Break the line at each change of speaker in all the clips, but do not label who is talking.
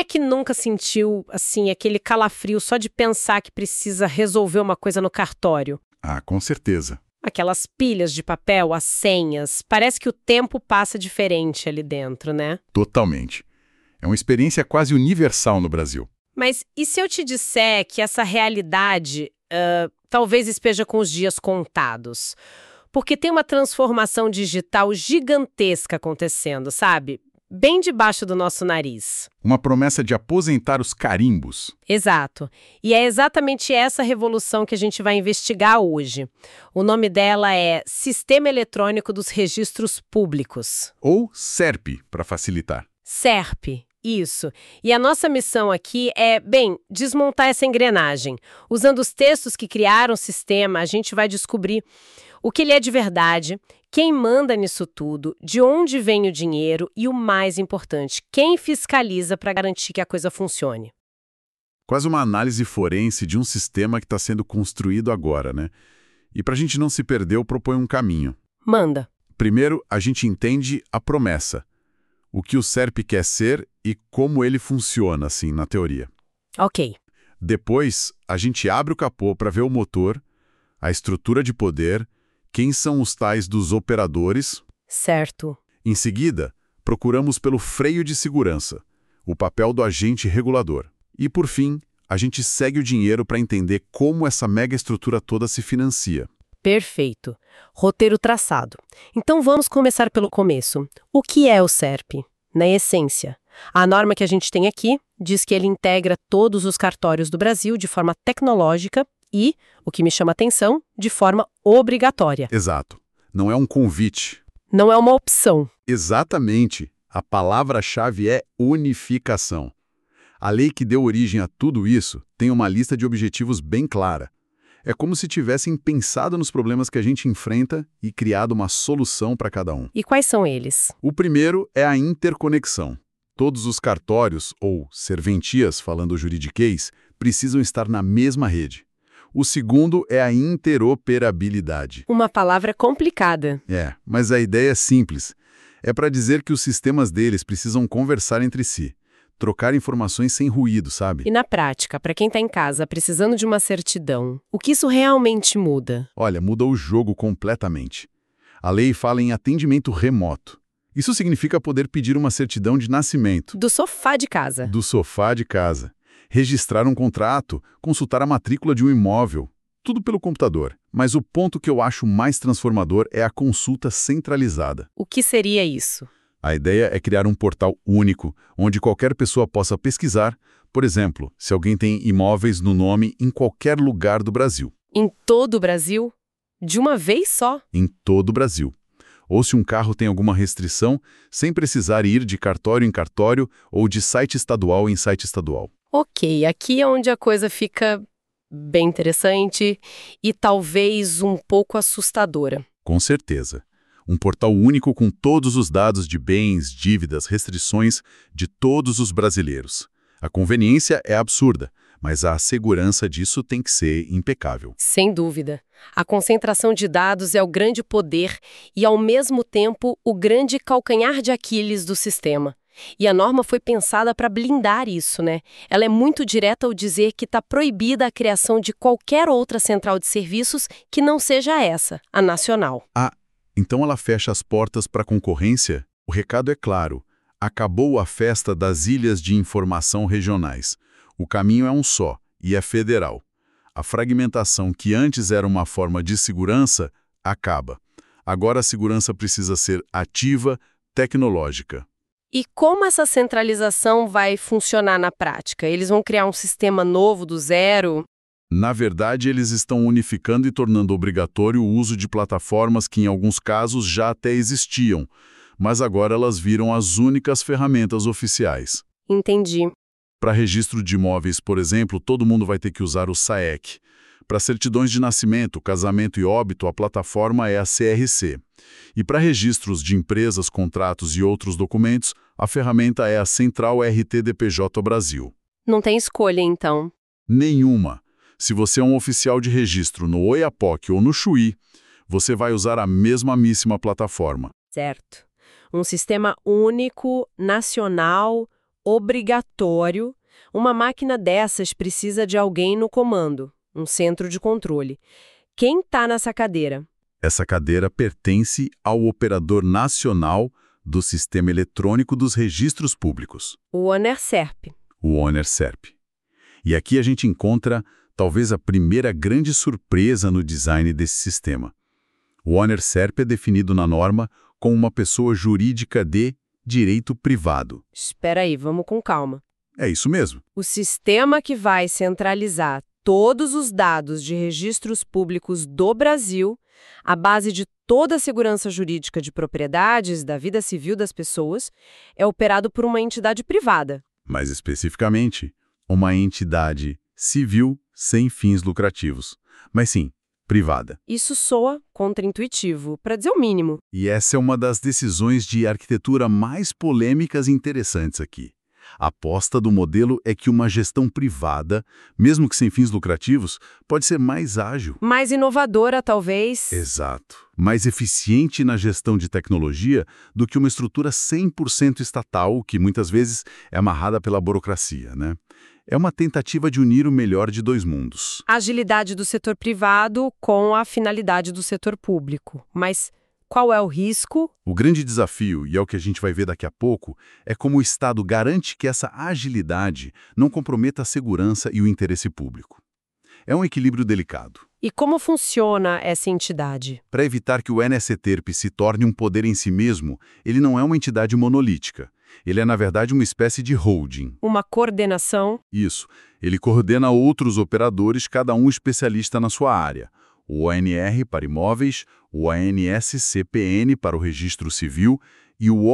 que nunca sentiu, assim, aquele calafrio só de pensar que precisa resolver uma coisa no cartório?
Ah, com certeza.
Aquelas pilhas de papel, as senhas, parece que o tempo passa diferente ali dentro, né?
Totalmente. É uma experiência quase universal no Brasil.
Mas e se eu te disser que essa realidade talvez esteja com os dias contados? Porque tem uma transformação digital gigantesca acontecendo, sabe? Bem debaixo do nosso nariz.
Uma promessa de aposentar os carimbos.
Exato. E é exatamente essa revolução que a gente vai investigar hoje. O nome dela é Sistema Eletrônico dos Registros Públicos.
Ou SERP, para facilitar.
SERP. Isso. E a nossa missão aqui é, desmontar essa engrenagem. Usando os textos que criaram o sistema, a gente vai descobrir o que ele é de verdade, quem manda nisso tudo, de onde vem o dinheiro e, o mais importante, quem fiscaliza para garantir que a coisa funcione.
Quase uma análise forense de um sistema que está sendo construído agora, né? E para a gente não se perder, eu proponho um caminho.
Manda.
Primeiro, a gente entende a promessa. O que o SERP quer ser e como ele funciona, assim, na teoria.
Ok.
Depois, a gente abre o capô para ver o motor, a estrutura de poder, quem são os tais dos operadores.
Certo.
Em seguida, procuramos pelo freio de segurança, o papel do agente regulador. E, por fim, a gente segue o dinheiro para entender como essa mega estrutura toda se financia.
Perfeito. Roteiro traçado. Então vamos começar pelo começo. O que é o SERP? Na essência, a norma que a gente tem aqui diz que ele integra todos os cartórios do Brasil de forma tecnológica e, o que me chama atenção, de forma obrigatória.
Exato. Não é um convite.
Não é uma opção.
Exatamente. A palavra-chave é unificação. A lei que deu origem a tudo isso tem uma lista de objetivos bem clara. É como se tivessem pensado nos problemas que a gente enfrenta e criado uma solução para cada um.
E quais são eles?
O primeiro é a interconexão. Todos os cartórios, ou serventias, falando juridiquês, precisam estar na mesma rede. O segundo é a interoperabilidade.
Uma palavra complicada.
Mas a ideia é simples. É para dizer que os sistemas deles precisam conversar entre si. Trocar informações sem ruído, sabe?
E na prática, para quem está em casa precisando de uma certidão, o que isso realmente muda?
Olha, muda o jogo completamente. A lei fala em atendimento remoto. Isso significa poder pedir uma certidão de nascimento.
Do sofá de casa.
Do sofá de casa. Registrar um contrato, consultar a matrícula de um imóvel. Tudo pelo computador. Mas o ponto que eu acho mais transformador é a consulta centralizada.
O que seria isso?
A ideia é criar um portal único, onde qualquer pessoa possa pesquisar, por exemplo, se alguém tem imóveis no nome em qualquer lugar do Brasil.
Em todo o Brasil? De uma vez só?
Em todo o Brasil. Ou se um carro tem alguma restrição, sem precisar ir de cartório em cartório ou de site estadual em site estadual.
Ok, aqui é onde a coisa fica bem interessante e talvez um pouco assustadora.
Com certeza. Um portal único com todos os dados de bens, dívidas, restrições de todos os brasileiros. A conveniência é absurda, mas a segurança disso tem que ser impecável.
Sem dúvida. A concentração de dados é o grande poder e, ao mesmo tempo, o grande calcanhar de Aquiles do sistema. E a norma foi pensada para blindar isso, né? Ela é muito direta ao dizer que está proibida a criação de qualquer outra central de serviços que não seja essa, a nacional.
Então ela fecha as portas para a concorrência? O recado é claro. Acabou a festa das ilhas de informação regionais. O caminho é um só, e é federal. A fragmentação que antes era uma forma de segurança, acaba. Agora a segurança precisa ser ativa, tecnológica.
E como essa centralização vai funcionar na prática? Eles vão criar um sistema novo do zero?
Na verdade, eles estão unificando e tornando obrigatório o uso de plataformas que, em alguns casos, já até existiam, mas agora elas viram as únicas ferramentas oficiais.
Entendi.
Para registro de imóveis, por exemplo, todo mundo vai ter que usar o SAEC. Para certidões de nascimento, casamento e óbito, a plataforma é a CRC. E para registros de empresas, contratos e outros documentos, a ferramenta é a Central RTDPJ Brasil.
Não tem escolha, então?
Nenhuma. Se você é um oficial de registro no Oiapoque ou no Chuí, você vai usar a mesmíssima plataforma.
Certo. Um sistema único, nacional, obrigatório. Uma máquina dessas precisa de alguém no comando, um centro de controle. Quem está nessa cadeira?
Essa cadeira pertence ao operador nacional do Sistema Eletrônico dos Registros Públicos,
O ONERSERP.
o ONERSERP. E aqui a gente encontra talvez a primeira grande surpresa no design desse sistema. O ONERSERP é definido na norma como uma pessoa jurídica de direito privado.
Espera aí, vamos com calma.
É isso mesmo.
O sistema que vai centralizar todos os dados de registros públicos do Brasil, a base de toda a segurança jurídica de propriedades, da vida civil das pessoas, é operado por uma entidade privada.
Mais especificamente, uma entidade civil sem fins lucrativos. Mas sim, privada.
Isso soa contraintuitivo, para dizer o mínimo.
E essa é uma das decisões de arquitetura mais polêmicas e interessantes aqui. A aposta do modelo é que uma gestão privada, mesmo que sem fins lucrativos, pode ser mais ágil.
Mais inovadora, talvez.
Exato. Mais eficiente na gestão de tecnologia do que uma estrutura 100% estatal, que muitas vezes é amarrada pela burocracia, né? É uma tentativa de unir o melhor de dois mundos.
A agilidade do setor privado com a finalidade do setor público. Mas qual é o risco?
O grande desafio, e é o que a gente vai ver daqui a pouco, é como o Estado garante que essa agilidade não comprometa a segurança e o interesse público. É um equilíbrio delicado.
E como funciona essa entidade?
Para evitar que o NSE-TERP se torne um poder em si mesmo, ele não é uma entidade monolítica. Ele é, na verdade, uma espécie de holding.
Uma coordenação?
Isso. Ele coordena outros operadores, cada um especialista na sua área. O ONR para imóveis, o ONS-CPN para o registro civil e o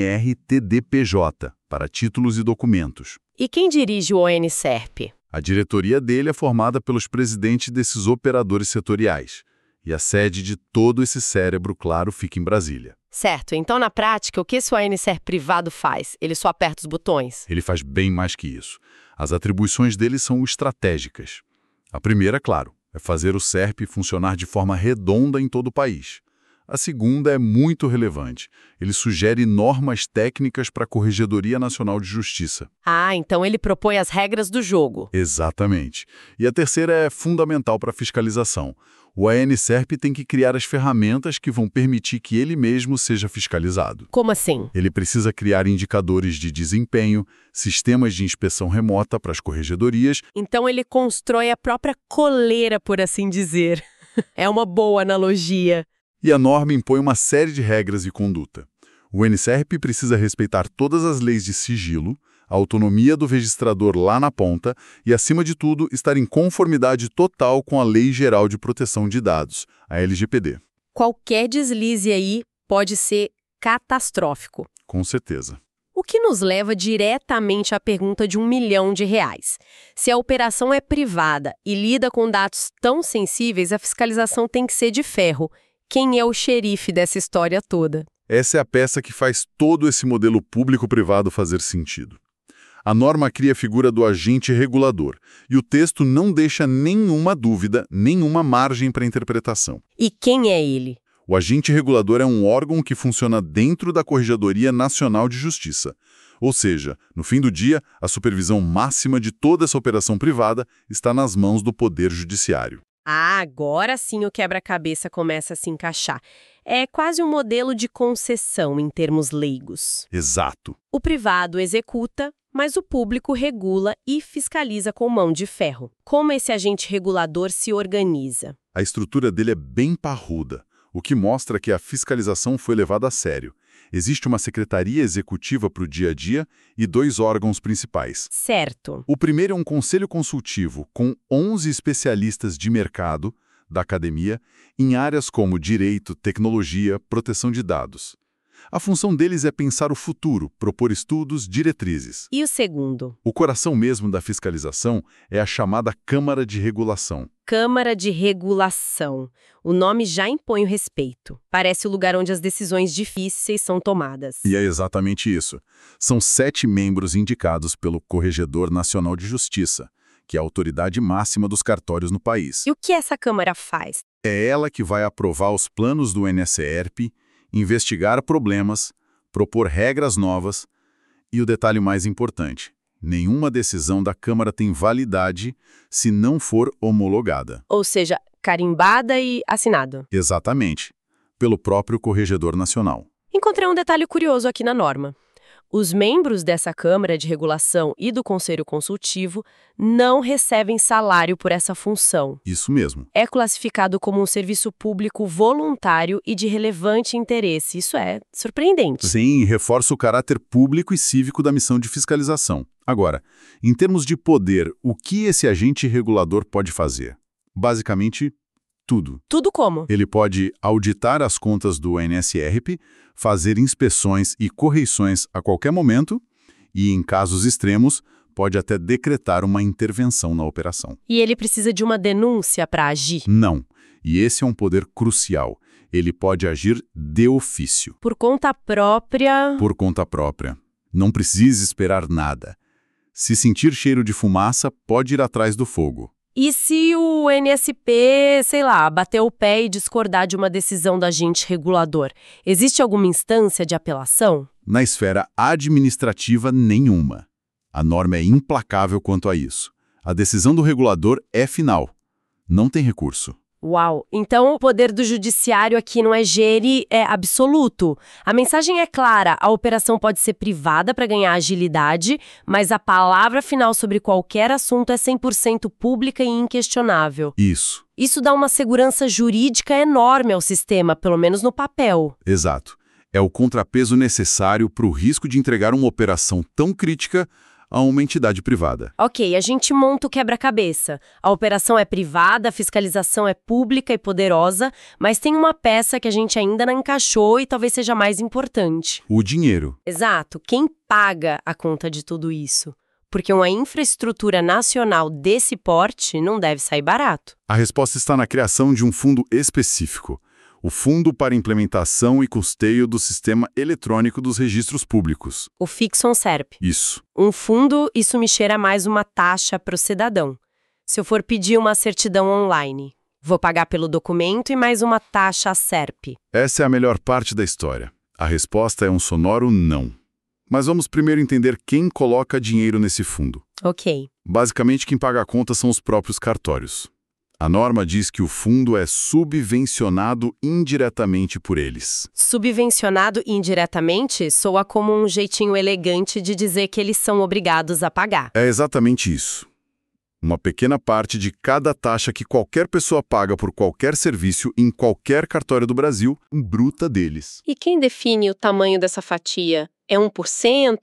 ONR-TDPJ para títulos e documentos.
E quem dirige o ONSERP?
A diretoria dele é formada pelos presidentes desses operadores setoriais. E a sede de todo esse cérebro, claro, fica em Brasília.
Certo, então na prática, o que esse ONSERP privado faz? Ele só aperta os botões?
Ele faz bem mais que isso. As atribuições dele são estratégicas. A primeira, claro, é fazer o SERP funcionar de forma redonda em todo o país. A segunda é muito relevante. Ele sugere normas técnicas para a Corregedoria Nacional de Justiça.
Ah, então ele propõe as regras do jogo.
Exatamente. E a terceira é fundamental para a fiscalização. O ANSERP tem que criar as ferramentas que vão permitir que ele mesmo seja fiscalizado.
Como assim?
Ele precisa criar indicadores de desempenho, sistemas de inspeção remota para as corregedorias.
Então ele constrói a própria coleira, por assim dizer. É uma boa analogia.
E a norma impõe uma série de regras e conduta. O NSERP precisa respeitar todas as leis de sigilo, a autonomia do registrador lá na ponta e, acima de tudo, estar em conformidade total com a Lei Geral de Proteção de Dados, a LGPD.
Qualquer deslize aí pode ser catastrófico.
Com certeza.
O que nos leva diretamente à pergunta de R$1 milhão. Se a operação é privada e lida com dados tão sensíveis, a fiscalização tem que ser de ferro. Quem é o xerife dessa história toda?
Essa é a peça que faz todo esse modelo público-privado fazer sentido. A norma cria a figura do agente regulador, e o texto não deixa nenhuma dúvida, nenhuma margem para interpretação.
E quem é ele?
O agente regulador é um órgão que funciona dentro da Corregedoria Nacional de Justiça. Ou seja, no fim do dia, a supervisão máxima de toda essa operação privada está nas mãos do Poder Judiciário.
Ah, agora sim o quebra-cabeça começa a se encaixar. É quase um modelo de concessão em termos leigos.
Exato.
O privado executa, mas o público regula e fiscaliza com mão de ferro. Como esse agente regulador se organiza?
A estrutura dele é bem parruda, o que mostra que a fiscalização foi levada a sério. Existe uma secretaria executiva para o dia a dia e 2 órgãos principais.
Certo.
O primeiro é um conselho consultivo com 11 especialistas de mercado, da academia, em áreas como direito, tecnologia, proteção de dados. A função deles é pensar o futuro, propor estudos, diretrizes.
E o segundo?
O coração mesmo da fiscalização é a chamada Câmara de Regulação.
Câmara de Regulação. O nome já impõe o respeito. Parece o lugar onde as decisões difíceis são tomadas.
E é exatamente isso. São 7 membros indicados pelo Corregedor Nacional de Justiça, que é a autoridade máxima dos cartórios no país.
E o que essa Câmara faz?
É ela que vai aprovar os planos do NSERP, investigar problemas, propor regras novas E o detalhe mais importante: nenhuma decisão da Câmara tem validade se não for homologada.
Ou seja, carimbada e assinado.
Exatamente, pelo próprio Corregedor Nacional.
Encontrei um detalhe curioso aqui na norma. Os membros dessa Câmara de Regulação e do Conselho Consultivo não recebem salário por essa função.
Isso mesmo.
É classificado como um serviço público voluntário e de relevante interesse. Isso é surpreendente.
Sim, reforça o caráter público e cívico da missão de fiscalização. Agora, em termos de poder, o que esse agente regulador pode fazer? Basicamente, tudo.
Tudo como?
Ele pode auditar as contas do NSRP, fazer inspeções e correições a qualquer momento e, em casos extremos, pode até decretar uma intervenção na operação.
E ele precisa de uma denúncia para agir?
Não. E esse é um poder crucial. Ele pode agir de ofício.
Por conta própria?
Por conta própria. Não precisa esperar nada. Se sentir cheiro de fumaça, pode ir atrás do fogo.
E se o NSP, sei lá, bater o pé e discordar de uma decisão do agente regulador, existe alguma instância de apelação?
Na esfera administrativa, nenhuma. A norma é implacável quanto a isso. A decisão do regulador é final. Não tem recurso.
Uau! Então o poder do judiciário aqui no EGERE é absoluto. A mensagem é clara, a operação pode ser privada para ganhar agilidade, mas a palavra final sobre qualquer assunto é 100% pública e inquestionável.
Isso.
Isso dá uma segurança jurídica enorme ao sistema, pelo menos no papel.
Exato. É o contrapeso necessário para o risco de entregar uma operação tão crítica a uma entidade privada.
Ok, a gente monta o quebra-cabeça. A operação é privada, a fiscalização é pública e poderosa, mas tem uma peça que a gente ainda não encaixou e talvez seja mais importante.
O dinheiro.
Exato. Quem paga a conta de tudo isso? Porque uma infraestrutura nacional desse porte não deve sair barato.
A resposta está na criação de um fundo específico. O Fundo para Implementação e Custeio do Sistema Eletrônico dos Registros Públicos.
O Fixon-Serp.
Isso.
Um fundo, isso me cheira mais uma taxa para o cidadão. Se eu for pedir uma certidão online, vou pagar pelo documento e mais uma taxa SERP.
Essa é a melhor parte da história. A resposta é um sonoro não. Mas vamos primeiro entender quem coloca dinheiro nesse fundo.
Ok.
Basicamente, quem paga a conta são os próprios cartórios. A norma diz que o fundo é subvencionado indiretamente por eles.
Subvencionado indiretamente soa como um jeitinho elegante de dizer que eles são obrigados a pagar.
É exatamente isso. Uma pequena parte de cada taxa que qualquer pessoa paga por qualquer serviço em qualquer cartório do Brasil, bruta deles.
E quem define o tamanho dessa fatia? É 1%?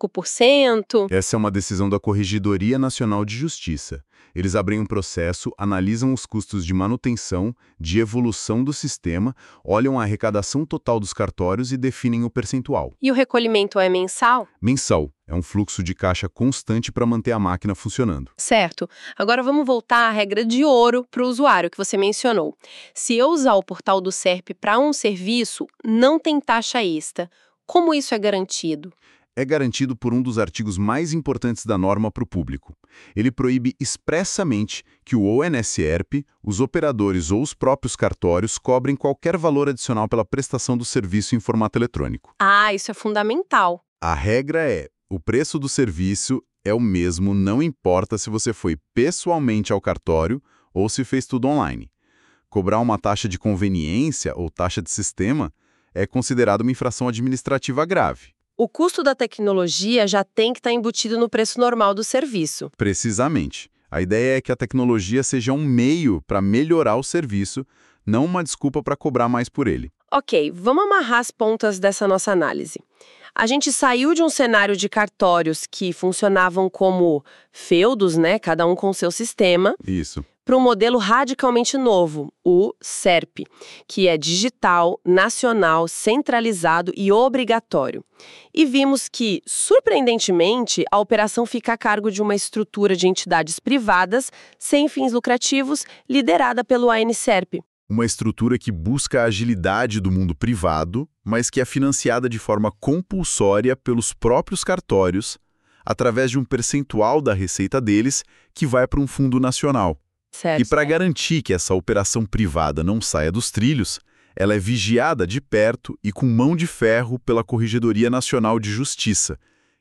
5%?
Essa é uma decisão da Corregedoria Nacional de Justiça. Eles abrem um processo, analisam os custos de manutenção, de evolução do sistema, olham a arrecadação total dos cartórios e definem o percentual.
E o recolhimento é mensal?
Mensal. É um fluxo de caixa constante para manter a máquina funcionando.
Certo. Agora vamos voltar à regra de ouro para o usuário que você mencionou. Se eu usar o portal do SERP para um serviço, não tem taxa extra. Como isso é garantido?
É garantido por um dos artigos mais importantes da norma para o público. Ele proíbe expressamente que o ONSERP, os operadores ou os próprios cartórios cobrem qualquer valor adicional pela prestação do serviço em formato eletrônico.
Ah, isso é fundamental.
A regra é: o preço do serviço é o mesmo, não importa se você foi pessoalmente ao cartório ou se fez tudo online. Cobrar uma taxa de conveniência ou taxa de sistema é considerado uma infração administrativa grave.
O custo da tecnologia já tem que estar embutido no preço normal do serviço.
Precisamente. A ideia é que a tecnologia seja um meio para melhorar o serviço, não uma desculpa para cobrar mais por ele.
Ok, vamos amarrar as pontas dessa nossa análise. A gente saiu de um cenário de cartórios que funcionavam como feudos, né, cada um com seu sistema,
Isso.
para um modelo radicalmente novo, o SERP, que é digital, nacional, centralizado e obrigatório. E vimos que, surpreendentemente, a operação fica a cargo de uma estrutura de entidades privadas, sem fins lucrativos, liderada pelo ANSERP.
Uma estrutura que busca a agilidade do mundo privado, mas que é financiada de forma compulsória pelos próprios cartórios, através de um percentual da receita deles que vai para um fundo nacional.
Certo.
E para garantir que essa operação privada não saia dos trilhos, ela é vigiada de perto e com mão de ferro pela Corregedoria Nacional de Justiça,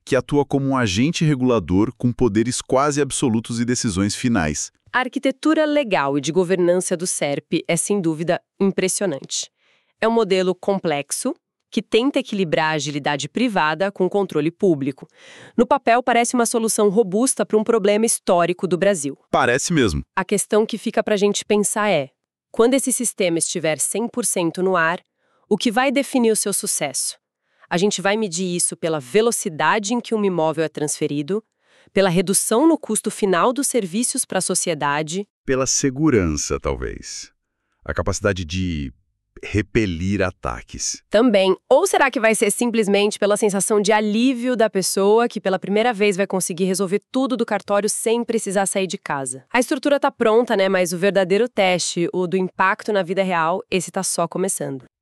que atua como um agente regulador com poderes quase absolutos e decisões finais.
A arquitetura legal e de governança do SERP é, sem dúvida, impressionante. É um modelo complexo, que tenta equilibrar a agilidade privada com o controle público. No papel, parece uma solução robusta para um problema histórico do Brasil.
Parece mesmo.
A questão que fica para a gente pensar é, quando esse sistema estiver 100% no ar, o que vai definir o seu sucesso? A gente vai medir isso pela velocidade em que um imóvel é transferido, pela redução no custo final dos serviços para a sociedade.
Pela segurança, talvez. A capacidade de repelir ataques.
Também. Ou será que vai ser simplesmente pela sensação de alívio da pessoa que pela primeira vez vai conseguir resolver tudo do cartório sem precisar sair de casa? A estrutura tá pronta, né? Mas o verdadeiro teste, o do impacto na vida real, esse tá só começando.